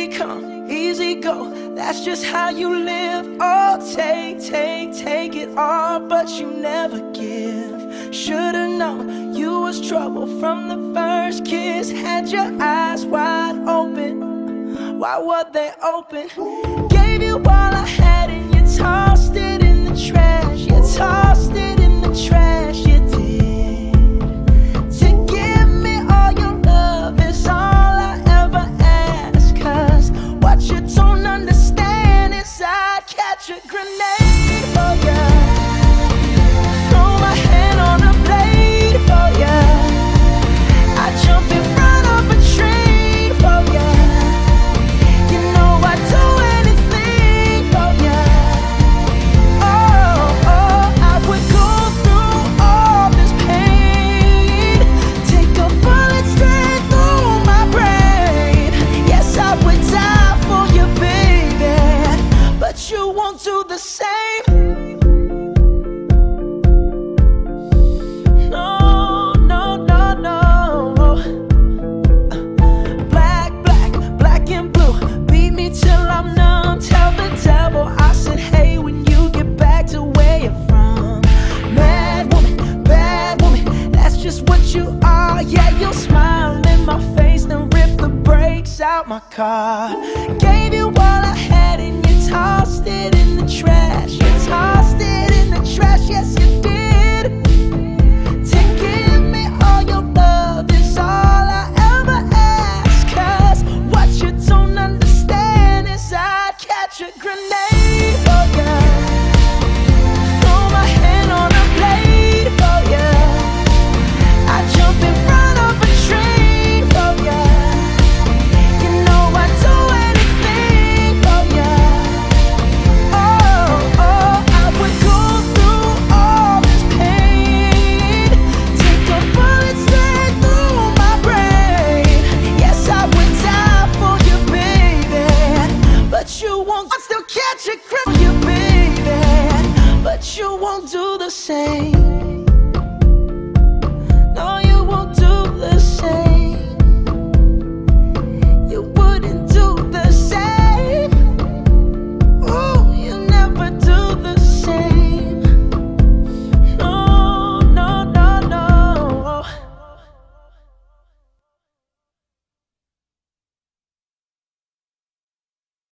Easy come, easy go, that's just how you live. Oh, take it all, but you never give. Should've known you was trouble from the first kiss. Had your eyes wide open, why were they open? Gave you all I had and you tossed it in the trash. You tossed it in the trash, you did. To give me all your love is all I ever ask. Cause what you don't understand is I'd catch a grenade for ya, throw my hand on a blade for ya, I'd jump in front of a train for ya. You know I'd do anything for ya. Oh, I would go through all this pain, take a bullet straight through my brain. Yes, I would die for you, baby, but you won't do the same. No, no, no, no. Black and blue, beat me till I'm numb. Tell the devil I said hey when you get back to where you're from. Bad woman, that's just what you are. Yeah, you'll smile in my face, then rip the brakes out my car. Gave you all I had and you tossed it in the trash. You tossed it in the trash, yes you did. To give me all your love is all I ever ask. Cause what you don't understand is I'd catch a grenade for ya, throw my hand on a blade for ya, I'd jump in front of a train for ya. You know I'd do anything for ya. Oh, I would go through all this pain, take a bullet straight through my brain. Yes, I would die for you, baby, but you won't. I'd still catch a grip on you, baby, but you won't do the same.